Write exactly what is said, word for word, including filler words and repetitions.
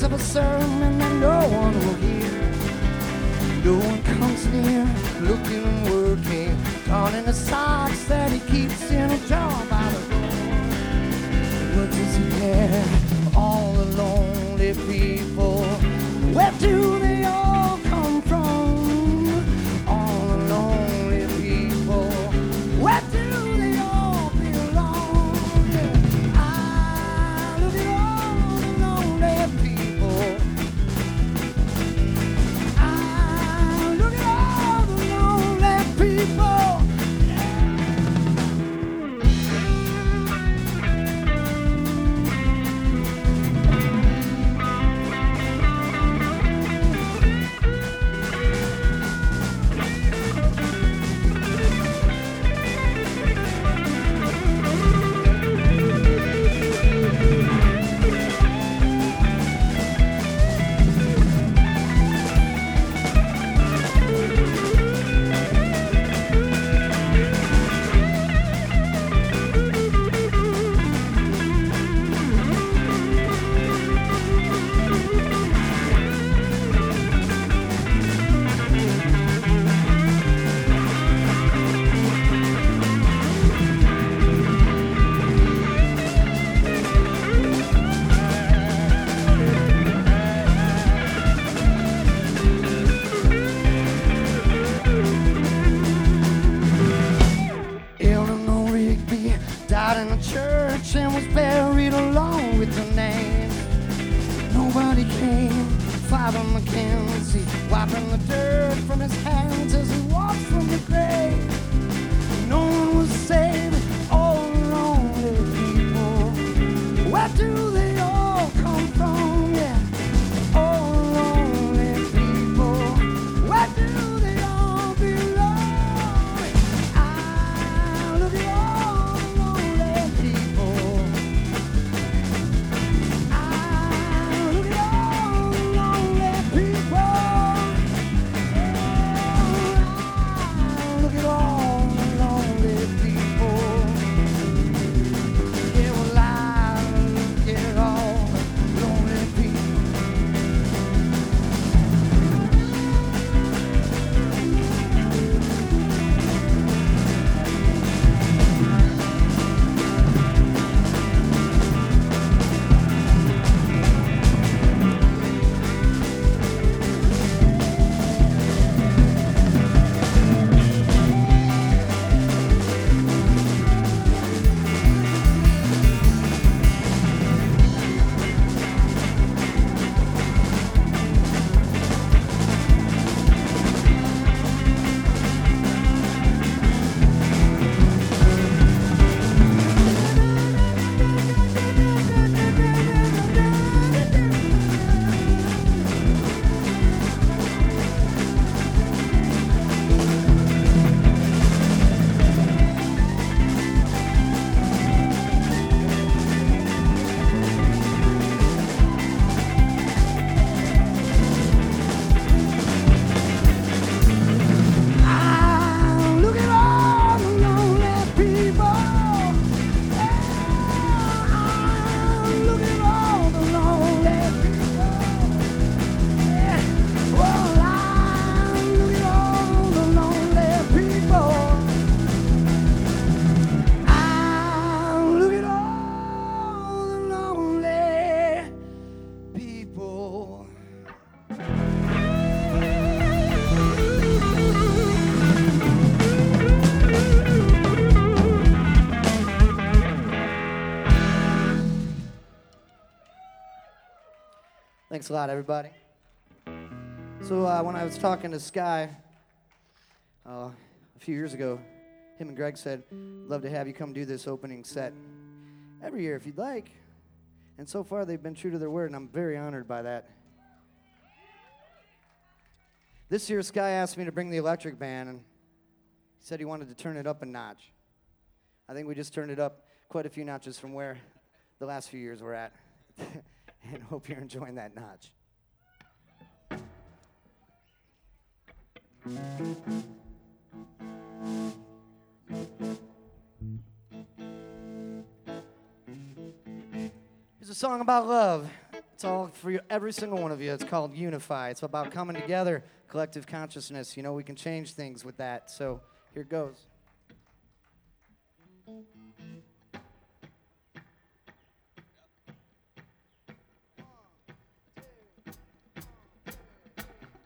of a sermon that no one will hear. No one comes near, looking and working, darning the socks that he keeps in a jar by the door. What does he care? All the lonely people, where do they all come from? All the lonely people, where do they all belong? I look at all the lonely people. I look at all the lonely people. Died in a church and was buried along with the name. Nobody came. Father Mackenzie wiping the dirt from his hands as he walked from the grave. No one was saved. All the lonely people. Where do they all come from? Yeah. All the lonely people. Where do they all belong? I look at all. Thanks a lot, everybody. So uh, when I was talking to Sky uh, a few years ago, him and Greg said, love to have you come do this opening set every year if you'd like. And so far, they've been true to their word, and I'm very honored by that. This year, Sky asked me to bring the electric band, and he said he wanted to turn it up a notch. I think we just turned it up quite a few notches from where the last few years were at. And hope you're enjoying that notch. Here's a song about love. It's all for you, every single one of you. It's called Unify. It's about coming together, collective consciousness. You know, we can change things with that. So here it goes.